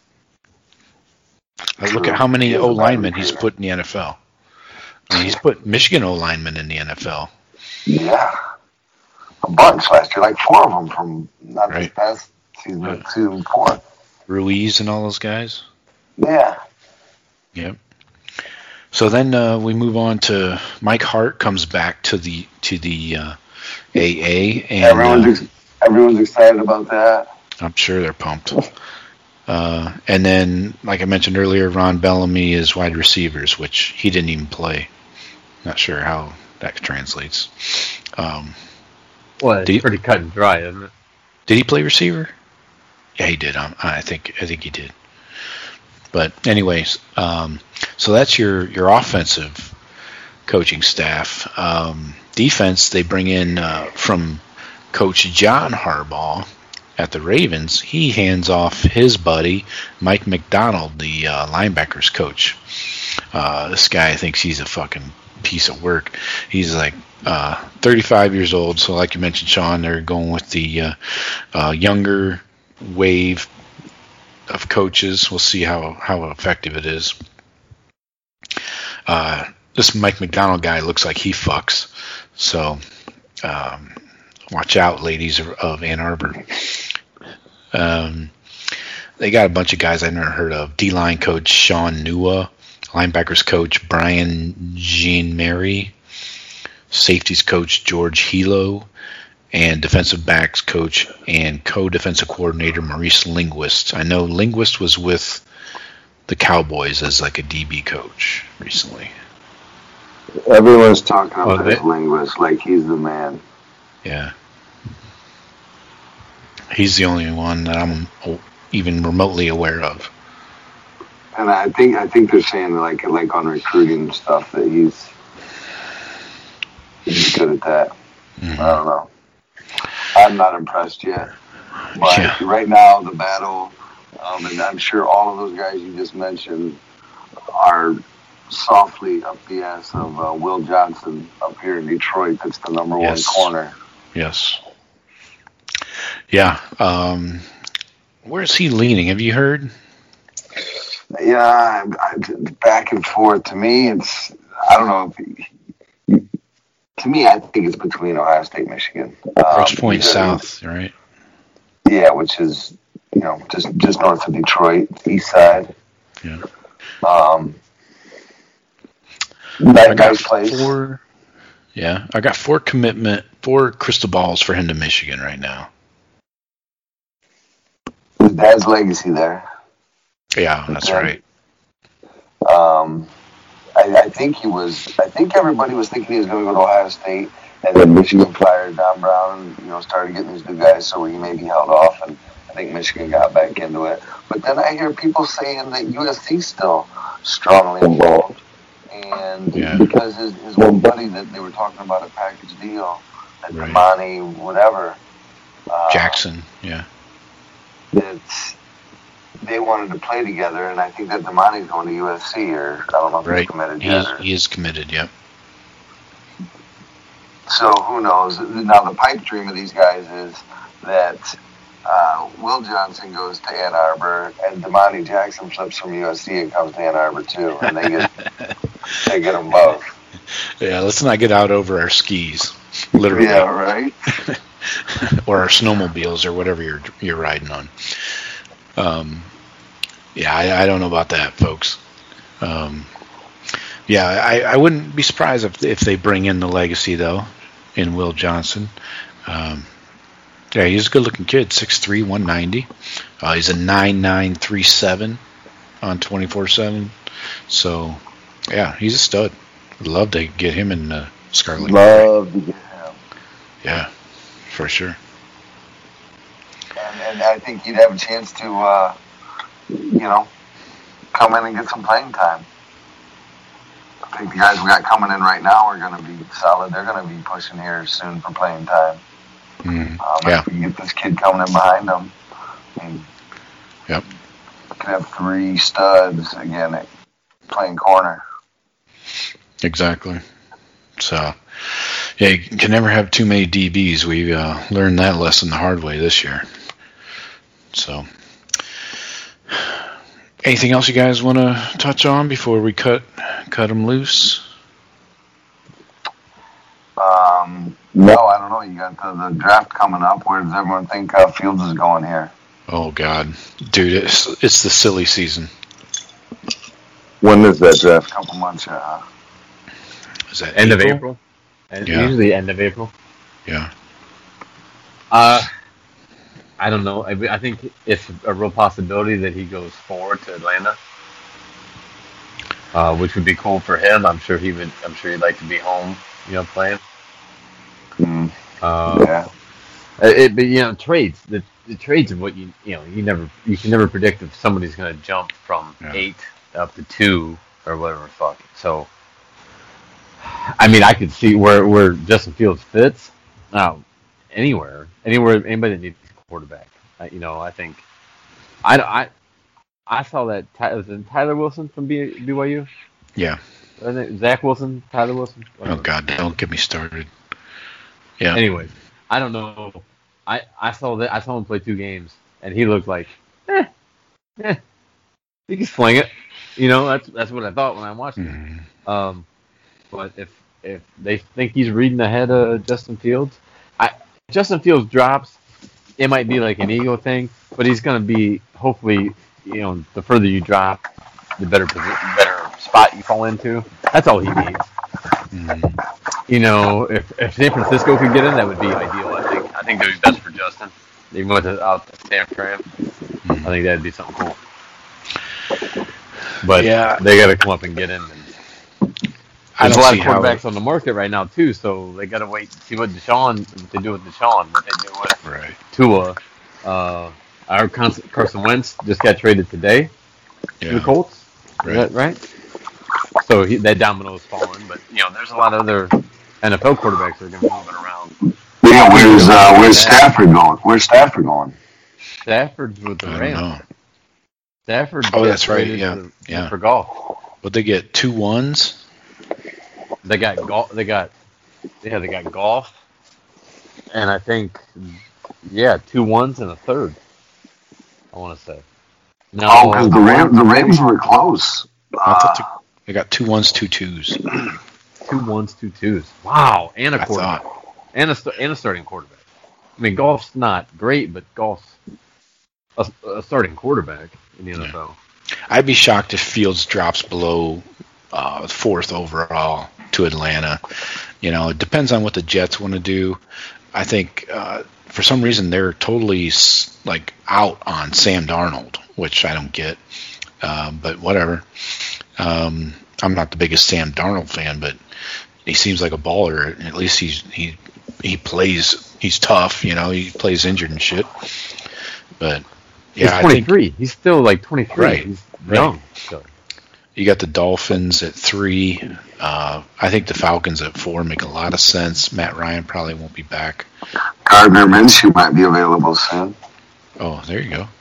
Like, look True. at how many He is a O bad linemen he's recruiter. put in the N F L. I mean, he's put Michigan O linemen in the N F L. Yeah, a bunch last year, like four of them from not Right. this past season, Yeah. but season four. Ruiz and all those guys. Yeah. Yep. So then uh, we move on to Mike Hart comes back to the to the uh, A A, and Everyone's uh, ex- everyone's excited about that. I'm sure they're pumped. Uh, and then, like I mentioned earlier, Ron Bellamy is wide receivers, which he didn't even play. Not sure how that translates. Um, Well, it's Did he- pretty cut and dry, isn't it? did he play receiver? Yeah, he did. Um, I think I think he did. But anyways, um, so that's your your offensive coaching staff. Um, defense, they bring in uh, from Coach John Harbaugh at the Ravens. He hands off his buddy Mike McDonald, the uh, linebackers coach. Uh, this guy thinks he's a fucking piece of work. He's like uh, thirty-five years old. So, like you mentioned, Sean, they're going with the uh, uh, younger wave of coaches. We'll see how how effective it is. Uh, this Mike McDonald guy looks like he fucks. So um, watch out, ladies of, of Ann Arbor. Um, they got a bunch of guys I never heard of. D-line coach Sean Nua, linebackers coach Brian Jean-Mary, safeties coach George Hilo, and defensive backs coach and co-defensive coordinator Maurice Linguist. I know Linguist was with the Cowboys as like a D B coach recently. Everyone's talking about Oh, this they- linguist like he's the man. Yeah. He's the only one that I'm even remotely aware of. And I think I think they're saying like like on recruiting and stuff that he's he's good at that. Mm-hmm. I don't know. I'm not impressed yet. But Yeah. right now the battle, um, and I'm sure all of those guys you just mentioned are softly up the ass of uh, Will Johnson up here in Detroit. That's the number Yes. one corner. Yes. Yeah. Um, where's he leaning? Have you heard? Yeah, I, I, back and forth. To me, it's I don't know. If, to me, I think it's between Ohio State, and Michigan. Um, Grosse Pointe because- South, right? Yeah, which is you know just just north of Detroit, east side. Yeah. Um, I that got guy's place. four. Yeah, I got four commitment, four crystal balls for him to Michigan right now. His dad's legacy there. Yeah, that's Okay. right. Um, I, I think he was. I think everybody was thinking he was going to go to Ohio State, and then Michigan fired Don Brown, and you know started getting these new guys, so he maybe held off, and I think Michigan got back into it. But then I hear people saying that U S C's still strongly involved, and Yeah. because his, his one buddy that they were talking about a package deal, that Right. Monty whatever uh, Jackson, yeah. that they wanted to play together, and I think that Damani's going to U S C, or I don't know if Right. he's committed He, yet. or- he is committed, yep. So who knows? Now the pipe dream of these guys is that uh, Will Johnson goes to Ann Arbor, and Damani Jackson flips from U S C and comes to Ann Arbor too, and they get they get them both. Yeah, let's not get out over our skis, literally. Yeah, right. Or our snowmobiles or whatever you're you're riding on. Um, yeah, I, I don't know about that, folks. Um, Yeah, I, I wouldn't be surprised if if they bring in the legacy though, in Will Johnson. Um, yeah, he's a good-looking kid, six three, one ninety. Uh, he's a nine nine three seven on twenty-four seven. So, yeah, he's a stud. I'd love to get him in uh, Scarlet. Love to get him. Yeah, for sure. And, and I think he'd have a chance to, uh, you know, come in and get some playing time. I think the guys we got coming in right now are going to be solid. They're going to be pushing here soon for playing time. Mm, um, yeah. If we can get this kid coming in behind them, I mean, yep. We can have three studs again at playing corner. Exactly. So, yeah, you can never have too many D Bs. We uh, learned that lesson the hard way this year. So, anything else you guys want to touch on before we cut cut them loose? Um, no, I don't know. You got the, the draft coming up. Where does everyone think uh, Fields is going here? Oh God, dude, it's it's the silly season. When is that draft? A couple months, yeah. Is that End April? of April? And Yeah. Usually end of April. Yeah. Uh, I don't know. I, I think it's a real possibility that he goes forward to Atlanta, uh, which would be cool for him. I'm sure he would. I'm sure he'd like to be home, you know, playing. Mm, Uh, yeah. it, but you know, trades. The, the trades are what you you know. You never you can never predict if somebody's going to jump from Yeah. eight up to two or whatever the fuck. So, I mean, I could see where where Justin Fields fits. Now, anywhere, anywhere, anybody that needs a quarterback. I, you know, I think I, I, I saw that Ty, was it Tyler Wilson from B, BYU. Yeah. Wasn't it Zach Wilson, Tyler Wilson. Oh God, don't get me started. Yeah. Anyways, I don't know. I, I saw that I saw him play two games, and he looked like, eh, eh, he can sling it. You know, that's that's what I thought when I watched him. Mhm. Um, but if if they think he's reading ahead of Justin Fields, I Justin Fields drops, it might be like an ego thing, but he's going to be hopefully, you know, the further you drop, the better posi- better spot you fall into. That's all he needs. Mhm. You know, if, if San Francisco could get in, that would be ideal. I think. I think that would be best for Justin. Even with it out to stand for him, I think that'd be something cool. But Yeah. they got to come up and get in. And I there's don't a lot see of how. quarterbacks on the market right now too, so they got to wait and see what Deshaun, what they do with Deshaun, what they do with Right. Tua. Uh, our Carson Wentz just got traded today to the Yeah. Colts. Right. Is that right? So he, that domino is falling, but you know, there's a lot of other N F L quarterbacks that are going to be moving around. Yeah, where's uh, where's Stafford going? Where's Stafford going? Stafford's with the I don't Rams. know. Stafford. Oh, got that's right, traded yeah, to- yeah. For golf, Would they get two ones? they got golf. They got yeah, they got golf, and I think yeah, two ones and a third. I want to say. No, Oh, because the Ram, the Rams were close. I Uh, thought they- they got two ones, two twos. two ones, two twos. Wow, and a I quarterback, thought. and a st- and a starting quarterback. I mean, golf's not great, but golf's a, a starting quarterback in the N F L. I'd be shocked if Fields drops below uh, fourth overall to Atlanta. You know, it depends on what the Jets want to do. I think uh, for some reason they're totally s- like out on Sam Darnold, which I don't get. Uh, but whatever. Um, I'm not the biggest Sam Darnold fan, but he seems like a baller. At least he's he he plays. He's tough. You know, he plays injured and shit. But yeah, He's twenty-three. He's still like twenty-three. Right, He's right. young. So. You got the Dolphins at three. Uh, I think the Falcons at four make a lot of sense. Matt Ryan probably won't be back. Gardner Minshew might be available soon. Oh, there you go.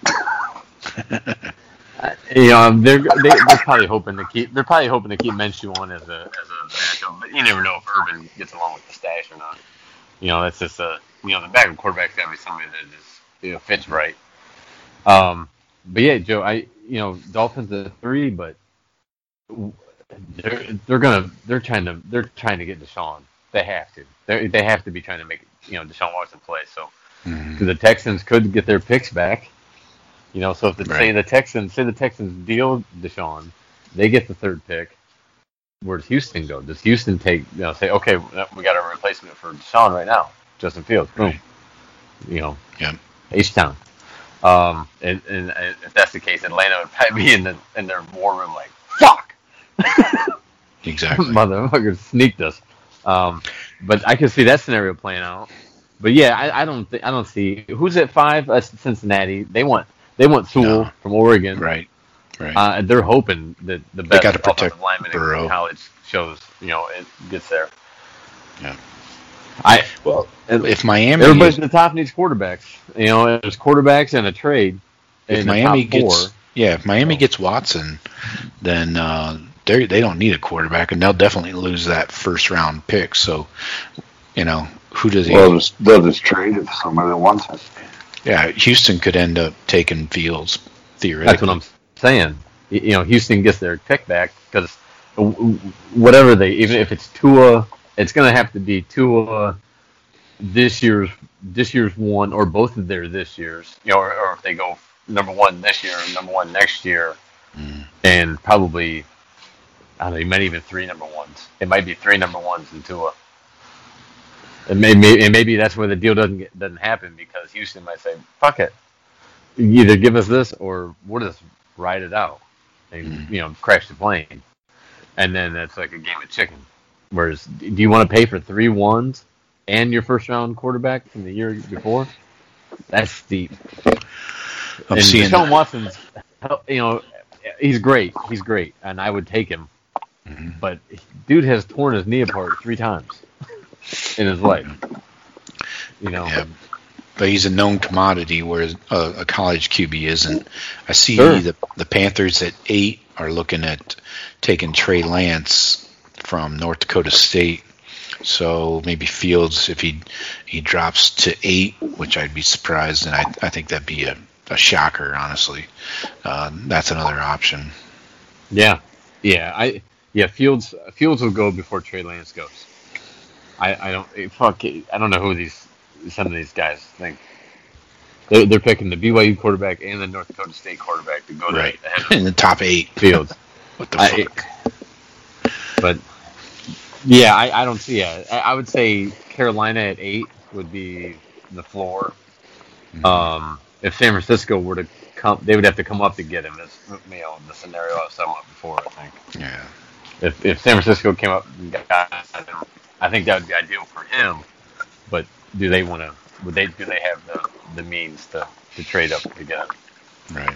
You know, they're they, they're probably hoping to keep they're probably hoping to keep Minshew on as a as a backup, but you never know if Urban gets along with the stash or not. You know, that's just a you know the backup quarterback's got to be somebody that just you know fits right. Um, but yeah, Joe, I you know Dolphins at three, but they're they're gonna they're trying to they're trying to get Deshaun. They have to. They they have to be trying to make you know Deshaun Watson play. So Mhm. the Texans could get their picks back. You know, so if the, say Right. the Texans say the Texans deal Deshaun, they get the third pick. where does Houston go? Does Houston take, you know, say, okay, we got a replacement for Deshaun right now, Justin Fields, boom, Right. you know, Yeah. H-Town. Um, and, and, and if that's the case, Atlanta would probably be in the in their war room like, fuck, Exactly. motherfucker sneaked us. Um, but I can see that scenario playing out. But yeah, I, I don't think I don't see who's at five. Uh, Cincinnati. They want they want Sewell No. from Oregon. Right. Right. Uh, they're hoping that the best gotta protect offensive lineman Burrow. in college shows, you know, it gets there. Yeah. I Well, if Miami, everybody is, at the top needs quarterbacks. You know, there's quarterbacks and a trade. if in the Miami top four. gets, yeah, if Miami gets Watson, then uh, they they don't need a quarterback, and they'll definitely lose that first round pick. So, you know, who does he? Well, they'll just, they'll just trade it to somebody that wants it. Yeah, Houston could end up taking Fields theoretically. That's what I'm saying. Y- You know, Houston gets their pick back because whatever they, even if it's Tua, it's going to have to be Tua this year's this year's one or both of their this year's. You know, or, or if they go number one this year or number one next year, Mm. and probably I don't know, you might even three number ones. It might be three number ones in Tua. And maybe, and maybe that's where the deal doesn't get, doesn't happen because Houston might say, "Fuck it, you either give us this or we'll just ride it out and you know crash the plane." And then that's like a game of chicken. Whereas, do you want to pay for three ones and your first round quarterback from the year before? That's steep. I'm and seeing Deshaun Watson's, you know, he's great. He's great, and I would take him. Mm-hmm. But dude has torn his knee apart three times in his life. You know, Yeah. But he's a known commodity, whereas a, a college Q B isn't. I see Sure. the the Panthers at eight are looking at taking Trey Lance from North Dakota State. So maybe Fields, if he he drops to eight, which I'd be surprised, and I I think that'd be a, a shocker, honestly. Uh, that's another option. yeah, yeah, I yeah Fields Fields will go before Trey Lance goes. I I don't eh, fuck it, I don't know who these some of these guys think. They're, they're picking the B Y U quarterback and the North Dakota State quarterback to go Right. ahead of In the top eight. Fields. What the I, fuck? but yeah, I, I don't see it. I, I would say Carolina at eight would be the floor. Mm-hmm. Um, if San Francisco were to come, they would have to come up to get him. That's you know the scenario I've summed up before. I think Yeah. if if San Francisco came up and got him, I think that would be ideal for him. But do they want to? Would they? Do they have the, the means to, to trade up to get him? Right.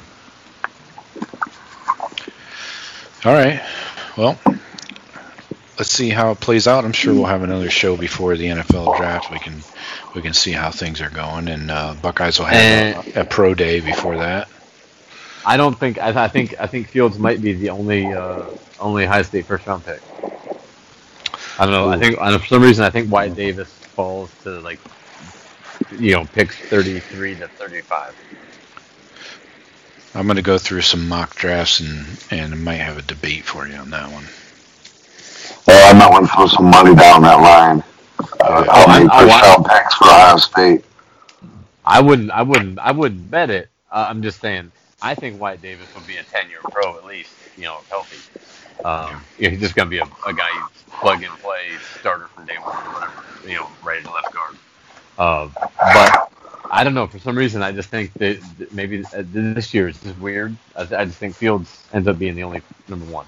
All right. Well, let's see how it plays out. I'm sure we'll have another show before the N F L draft. We can we can see how things are going, and uh, Buckeyes will have a, a pro day before that. I don't think. I, I think. I think Fields might be the only uh, only high state first round pick. I don't know. I think for some reason I think Wyatt Davis falls to like you know picks thirty-three to thirty-five. I'm going to go through some mock drafts and and I might have a debate for you on that one. Well, I might want to throw some money down that line. Uh, how many I- I- first round picks for Ohio State? I wouldn't. I wouldn't. I wouldn't bet it. Uh, I'm just saying. I think Wyatt Davis would be a ten-year pro at least. You know, healthy. Um, yeah, he's just going to be a, a guy you plug and play starter from day one or whatever. You know, right at left guard. Uh, but I don't know. For some reason, I just think that, that maybe this year is just weird. I, I just think Fields ends up being the only number one.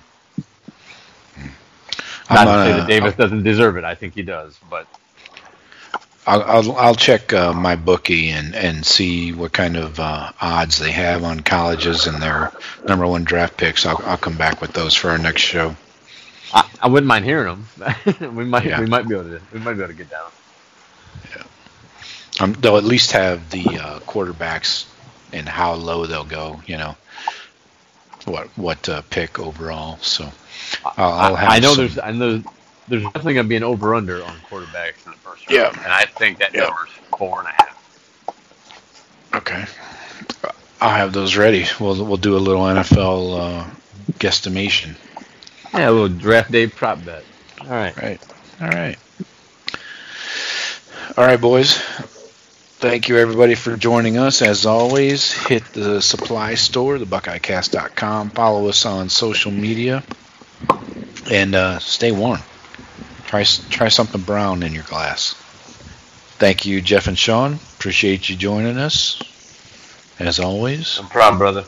I'm Not to say gonna- that Davis doesn't deserve it. I think he does, but I'll I'll, I'll check uh, my bookie and, and see what kind of uh, odds they have on colleges and their number one draft picks. I'll I'll come back with those for our next show. I, I wouldn't mind hearing them. we might Yeah. we might be able to we might be able to get down. Um, they'll at least have the uh, quarterbacks and how low they'll go. You know, what what uh, pick overall. So I'll, I'll have I know some- there's I know there's definitely gonna be an over under on quarterbacks in the first round. Yeah. And I think that Yeah. number's four and a half. Okay, I'll have those ready. We'll we'll do a little N F L uh, guesstimation. Yeah, a little draft day prop bet. All right. Right. All right. All right, boys. Thank you, everybody, for joining us. As always, hit the supply store, the buckeye cast dot com. Follow us on social media and uh, stay warm. Try try something brown in your glass. Thank you, Jeff and Sean. Appreciate you joining us, as always. No problem, brother.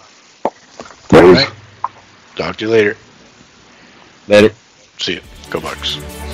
All right. Talk to you later. Later. See you. Go Bucks.